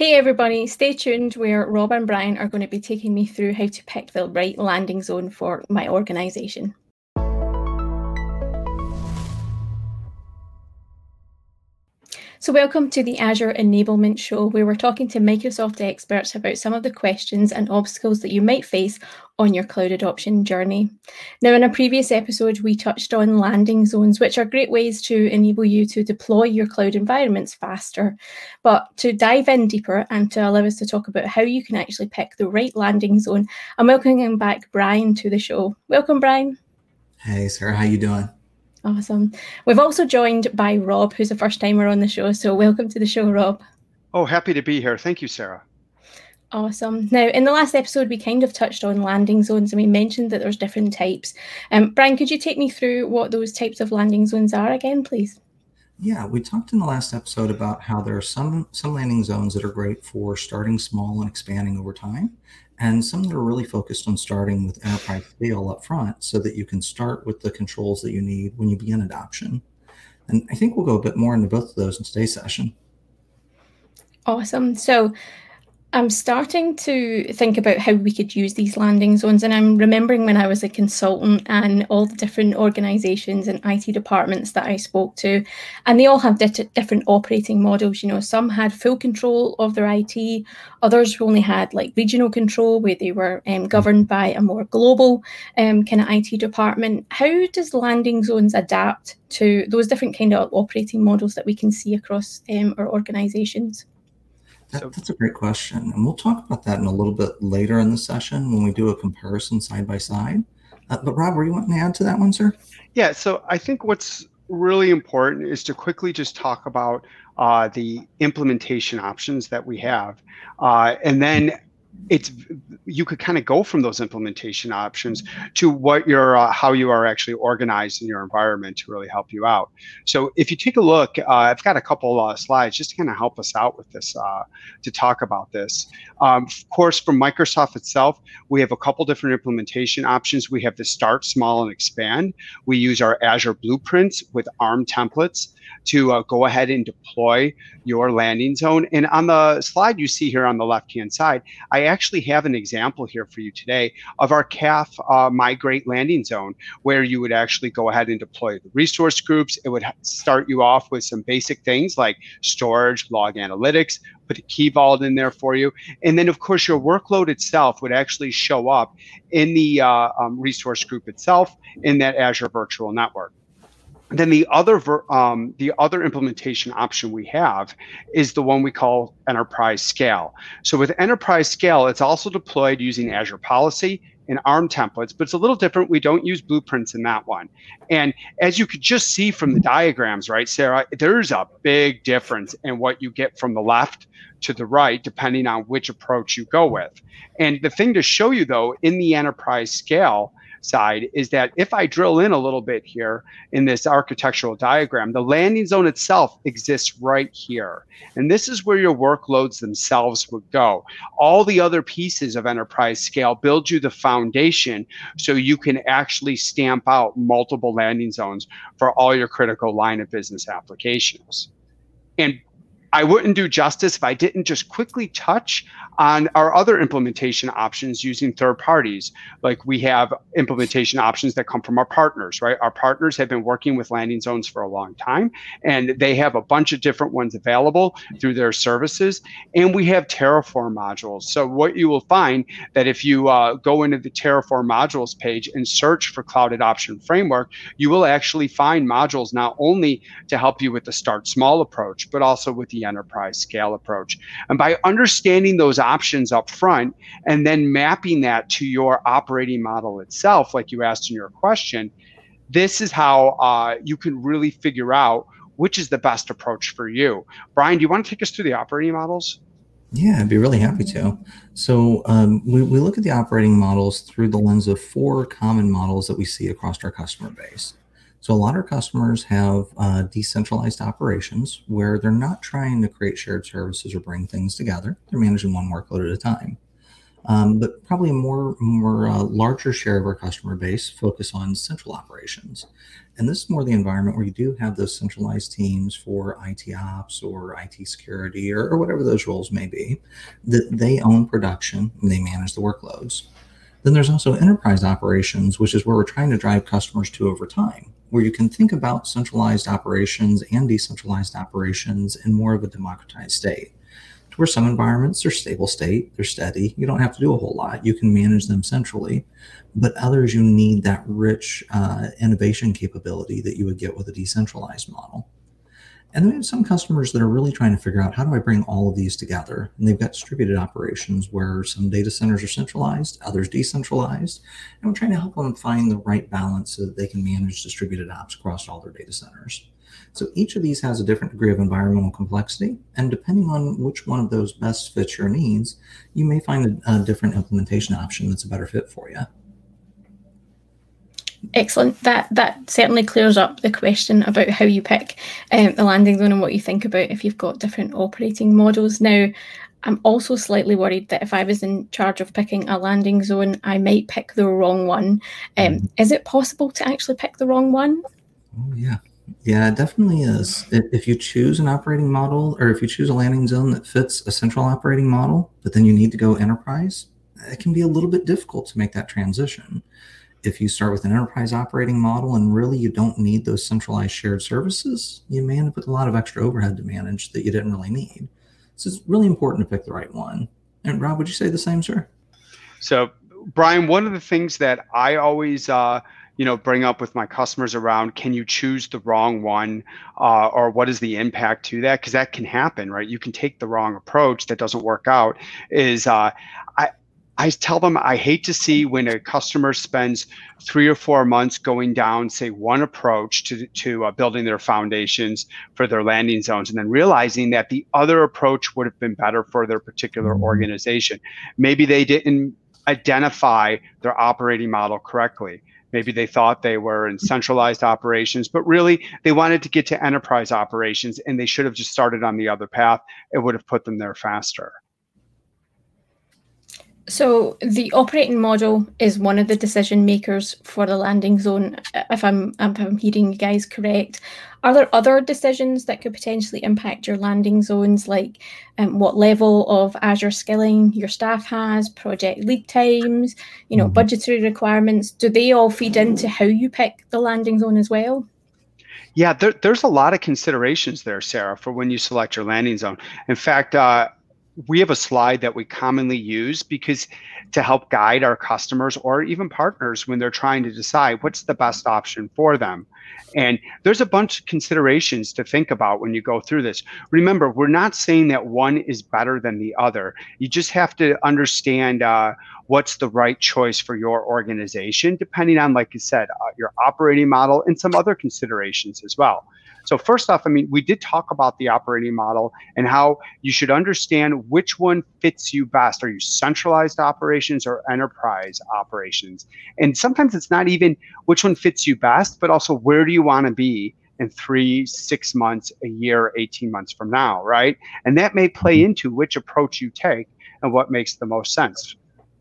Hey everybody, stay tuned where Rob and Brian are going to be taking me through how to pick the right landing zone for my organisation. So welcome to the Azure Enablement Show, where we're talking to Microsoft experts about some of the questions and obstacles that you might face on your cloud adoption journey. Now, in a previous episode, we touched on landing zones, which are great ways to enable you to deploy your cloud environments faster. But to dive in deeper and to allow us to talk about how you can actually pick the right landing zone, I'm welcoming back Brian to the show. Welcome, Brian. Hey, Sarah, how you doing? Awesome. We've also joined by Rob, who's a first-timer on the show. So welcome to the show, Rob. Oh, happy to be here. Thank you, Sarah. Awesome. Now, in the last episode, we kind of touched on landing zones and we mentioned that there's different types. Brian, could you take me through what those types of landing zones are again, please? Yeah, we talked in the last episode about how there are some landing zones that are great for starting small and expanding over time, and some that are really focused on starting with enterprise scale up front so that you can start with the controls that you need when you begin adoption. And I think we'll go a bit more into both of those in today's session. Awesome. So I'm starting to think about how we could use these landing zones. And I'm remembering when I was a consultant and all the different organizations and IT departments that I spoke to, and they all have different operating models. You know, some had full control of their IT, others only had like regional control where they were governed by a more global kind of IT department. How does landing zones adapt to those different kind of operating models that we can see across our organizations? That's a great question. And we'll talk about that in a little bit later in the session when we do a comparison side by side. But Rob, were you wanting to add to that one, sir? Yeah, so I think what's really important is to quickly just talk about the implementation options that we have. And then you could kind of go from those implementation options to what how you are actually organized in your environment to really help you out. So if you take a look, I've got a couple slides just to kind of help us out with this, to talk about this. Of course, from Microsoft itself, we have a couple different implementation options. We have the start small and expand. We use our Azure blueprints with ARM templates to go ahead and deploy your landing zone. And on the slide you see here on the left-hand side, I actually have an example here for you today of our CAF migrate landing zone, where you would actually go ahead and deploy the resource groups. It would start you off with some basic things like storage, log analytics, put a key vault in there for you. And then, of course, your workload itself would actually show up in the resource group itself in that Azure Virtual Network. Then the other implementation option we have is the one we call Enterprise Scale. So with Enterprise Scale, it's also deployed using Azure Policy and ARM templates, but it's a little different. We don't use blueprints in that one. And as you could just see from the diagrams, right, Sarah, there's a big difference in what you get from the left to the right, depending on which approach you go with. And the thing to show you, though, in the Enterprise Scale side is that if I drill in a little bit here in this architectural diagram, the landing zone itself exists right here. And this is where your workloads themselves would go. All the other pieces of Enterprise Scale build you the foundation so you can actually stamp out multiple landing zones for all your critical line of business applications. And I wouldn't do justice if I didn't just quickly touch on our other implementation options using third parties. Like we have implementation options that come from our partners, right? Our partners have been working with landing zones for a long time, and they have a bunch of different ones available through their services. And we have Terraform modules. So what you will find that if you go into the Terraform modules page and search for Cloud Adoption Framework, you will actually find modules not only to help you with the start small approach, but also with the enterprise scale approach. And by understanding those options up front and then mapping that to your operating model itself, like you asked in your question, this is how you can really figure out which is the best approach for you. Brian, do you want to take us through the operating models? Yeah, I'd be really happy to. So we look at the operating models through the lens of 4 common models that we see across our customer base. So a lot of customers have decentralized operations where they're not trying to create shared services or bring things together. They're managing one workload at a time. But probably a more larger share of our customer base focus on central operations. And this is more the environment where you do have those centralized teams for IT ops or IT security or whatever those roles may be, that they own production and they manage the workloads. Then there's also enterprise operations, which is where we're trying to drive customers to over time, where you can think about centralized operations and decentralized operations in more of a democratized state. To where some environments are stable state, they're steady, you don't have to do a whole lot, you can manage them centrally. But others, you need that rich innovation capability that you would get with a decentralized model. And then we have some customers that are really trying to figure out, how do I bring all of these together? And they've got distributed operations where some data centers are centralized, others decentralized. And we're trying to help them find the right balance so that they can manage distributed ops across all their data centers. So each of these has a different degree of environmental complexity. And depending on which one of those best fits your needs, you may find a different implementation option that's a better fit for you. Excellent. That certainly clears up the question about how you pick the landing zone and what you think about if you've got different operating models. Now, I'm also slightly worried that if I was in charge of picking a landing zone, I might pick the wrong one. Is it possible to actually pick the wrong one? Oh, yeah. Yeah, it definitely is. If you choose an operating model, or if you choose a landing zone that fits a central operating model, but then you need to go enterprise, it can be a little bit difficult to make that transition. If you start with an enterprise operating model and really you don't need those centralized shared services, you may end up with a lot of extra overhead to manage that you didn't really need. So it's really important to pick the right one. And Rob, would you say the same, sir? So, Brian, one of the things that I always bring up with my customers around, can you choose the wrong one, or what is the impact to that? Because that can happen, right? You can take the wrong approach that doesn't work out. I tell them I hate to see when a customer spends 3 or 4 months going down, say, one approach to building their foundations for their landing zones, and then realizing that the other approach would have been better for their particular organization. Maybe they didn't identify their operating model correctly. Maybe they thought they were in centralized operations, but really they wanted to get to enterprise operations, and they should have just started on the other path. It would have put them there faster. So the operating model is one of the decision makers for the landing zone, if I'm hearing you guys correct. Are there other decisions that could potentially impact your landing zones, like what level of Azure skilling your staff has, project lead times, budgetary requirements? Do they all feed into how you pick the landing zone as well? Yeah, there's a lot of considerations there, Sarah, for when you select your landing zone. In fact, we have a slide that we commonly use because to help guide our customers or even partners when they're trying to decide what's the best option for them. And there's a bunch of considerations to think about when you go through this. Remember, we're not saying that one is better than the other. You just have to understand what's the right choice for your organization, depending on, like you said, your operating model and some other considerations as well. So first off, we did talk about the operating model and how you should understand which one fits you best. Are you centralized operations or enterprise operations? And sometimes it's not even which one fits you best, but also where do you want to be in 3, 6 months, a year, 18 months from now, right? And that may play into which approach you take and what makes the most sense.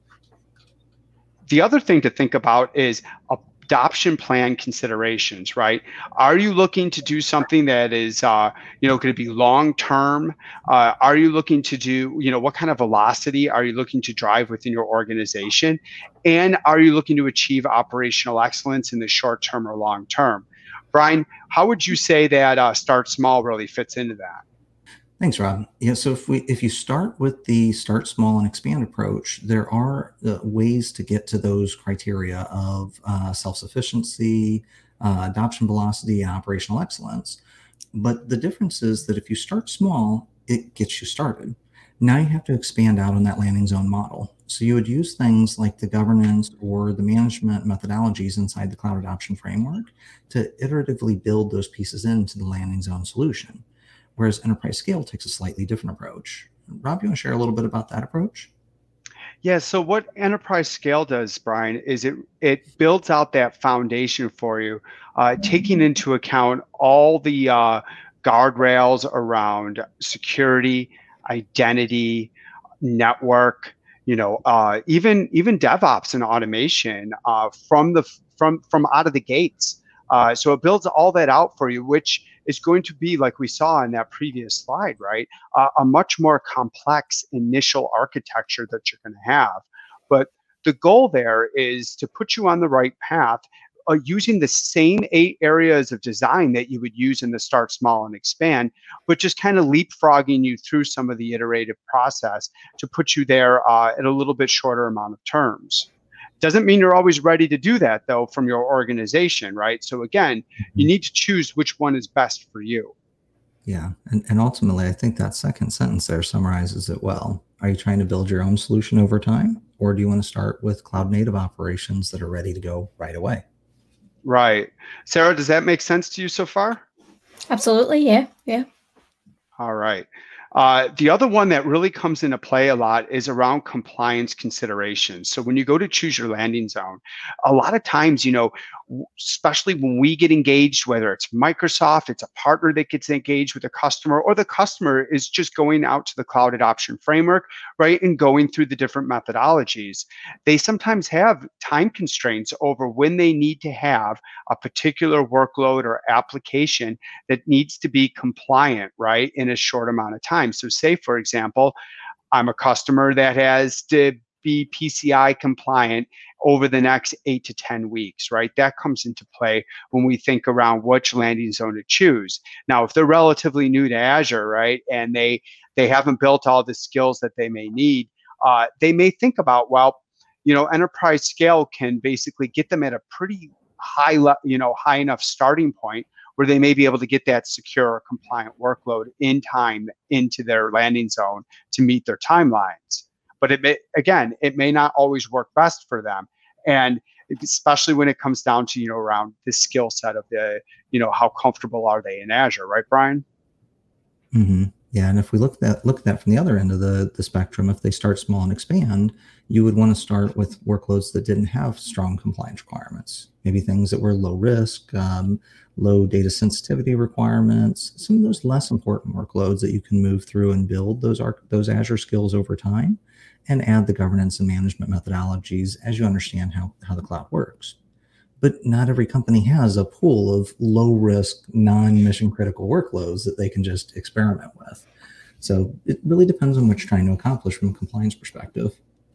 The other thing to think about is adoption plan considerations, right? Are you looking to do something that is, going to be long-term? Are you looking to do, what kind of velocity are you looking to drive within your organization? And are you looking to achieve operational excellence in the short term or long term? Brian, how would you say that start small really fits into that? Thanks, Rob. Yeah, so if you start with the start small and expand approach, there are ways to get to those criteria of self-sufficiency, adoption velocity, and operational excellence. But the difference is that if you start small, it gets you started. Now you have to expand out on that landing zone model. So you would use things like the governance or the management methodologies inside the cloud adoption framework to iteratively build those pieces into the landing zone solution. Whereas enterprise scale takes a slightly different approach. Rob, you want to share a little bit about that approach? Yeah, so what enterprise scale does, Brian, is it builds out that foundation for you, taking into account all the guardrails around security, identity, network, even DevOps and automation from out of the gates. So it builds all that out for you, which is going to be, like we saw in that previous slide, right? A much more complex initial architecture that you're going to have. But the goal there is to put you on the right path, using the same 8 areas of design that you would use in the start small and expand, but just kind of leapfrogging you through some of the iterative process to put you there at a little bit shorter amount of terms. Doesn't mean you're always ready to do that, though, from your organization, right? So again, you need to choose which one is best for you. Yeah, and ultimately, I think that second sentence there summarizes it well. Are you trying to build your own solution over time, or do you want to start with cloud native operations that are ready to go right away? Right. Sarah, does that make sense to you so far? Absolutely, yeah. All right. The other one that really comes into play a lot is around compliance considerations. So when you go to choose your landing zone, a lot of times, especially when we get engaged, whether it's Microsoft, it's a partner that gets engaged with a customer, or the customer is just going out to the cloud adoption framework, right, and going through the different methodologies. They sometimes have time constraints over when they need to have a particular workload or application that needs to be compliant, right, in a short amount of time. So say, for example, I'm a customer that has to be PCI compliant over the next 8 to 10 weeks, right? That comes into play when we think around which landing zone to choose. Now, if they're relatively new to Azure, right, and they haven't built all the skills that they may need, they may think about, well, enterprise scale can basically get them at a pretty high enough starting point where they may be able to get that secure or compliant workload in time into their landing zone to meet their timelines. But it may not always work best for them. And especially when it comes down to, around the skill set of the, how comfortable are they in Azure, right, Brian? Mm-hmm. Yeah, and if we look at that from the other end of the spectrum, if they start small and expand, you would want to start with workloads that didn't have strong compliance requirements. Maybe things that were low risk, low data sensitivity requirements, some of those less important workloads that you can move through and build those Azure skills over time, and add the governance and management methodologies as you understand how the cloud works. But not every company has a pool of low-risk, non-mission critical workloads that they can just experiment with. So it really depends on what you're trying to accomplish from a compliance perspective.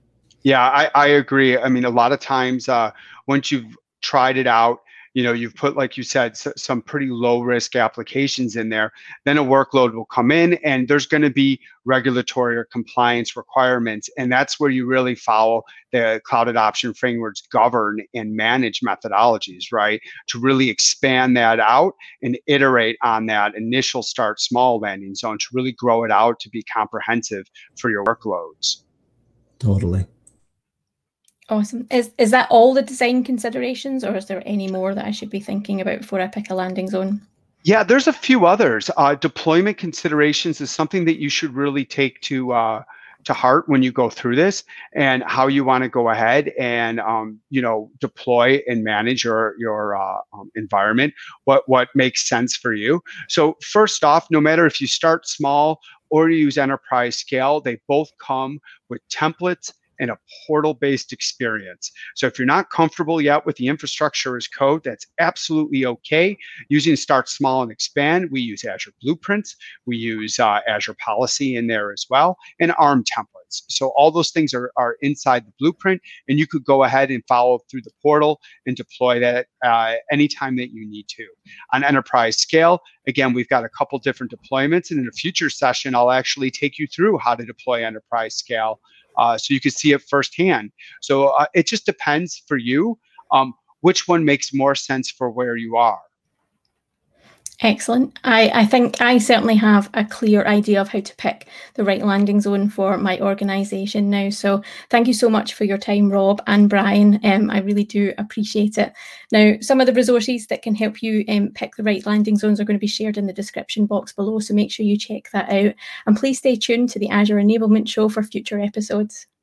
Yeah, I agree. I mean, a lot of times once you've tried it out, you've put, like you said, some pretty low risk applications in there, then a workload will come in and there's going to be regulatory or compliance requirements. And that's where you really follow the cloud adoption framework's govern and manage methodologies, right? To really expand that out and iterate on that initial start small landing zone to really grow it out to be comprehensive for your workloads. Totally. Awesome. Is that all the design considerations, or is there any more that I should be thinking about before I pick a landing zone? Yeah, there's a few others. Deployment considerations is something that you should really take to heart when you go through this, and how you want to go ahead and deploy and manage your environment. What makes sense for you. So first off, no matter if you start small or you use enterprise scale, they both come with templates and a portal-based experience. So if you're not comfortable yet with the infrastructure as code, that's absolutely okay. Using Start Small and Expand, we use Azure Blueprints, we use Azure Policy in there as well, and ARM templates. So all those things are inside the blueprint, and you could go ahead and follow through the portal and deploy that anytime that you need to. On enterprise scale, again, we've got a couple different deployments, and in a future session, I'll actually take you through how to deploy enterprise scale so you can see it firsthand. So it just depends for you which one makes more sense for where you are. Excellent. I think I certainly have a clear idea of how to pick the right landing zone for my organization now. So thank you so much for your time, Rob and Brian. I really do appreciate it. Now, some of the resources that can help you pick the right landing zones are going to be shared in the description box below. So make sure you check that out. And please stay tuned to the Azure Enablement Show for future episodes.